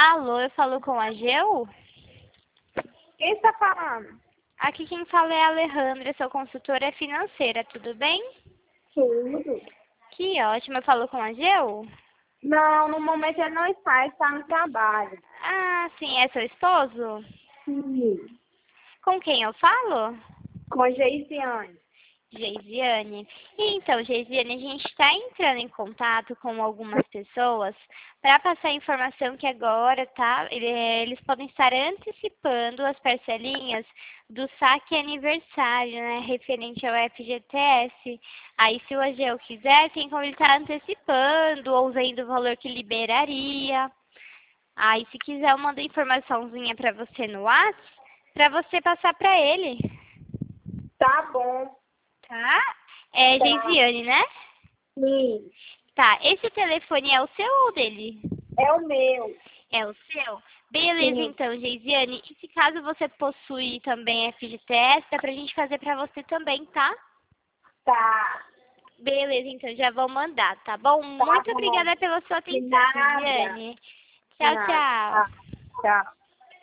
Alô, eu falo com a Geu? Quem está falando? Aqui quem fala é a Alejandra, sou consultora financeira, tudo bem? Tudo. Que ótimo, eu falo com a Geu? Não, no momento ele não está no trabalho. Ah, sim, é seu esposo? Sim. Com quem eu falo? Com Geisiane. Geisiane. Então, Geisiane, a gente está entrando em contato com algumas pessoas para passar a informação que agora, tá? Eles podem estar antecipando as parcelinhas do saque aniversário, né? Referente ao FGTS. Aí, se o AGU quiser, tem como ele estar antecipando ou usando o valor que liberaria. Aí, se quiser, eu mando informaçãozinha para você no WhatsApp, para você passar para ele. Tá bom. Tá? É Tá. Geisiane, né? Sim. Tá, esse telefone é o seu ou dele? É o meu. É o seu? Beleza, Sim. então, Geisiane. E se caso você possui também FGTS, dá pra gente fazer pra você também, tá? Tá. Beleza, então, já vou mandar, tá bom? Tá Muito bom. obrigada pela sua De atenção, nada. Geisiane. De Tchau, nada. Tá. tchau. Tchau.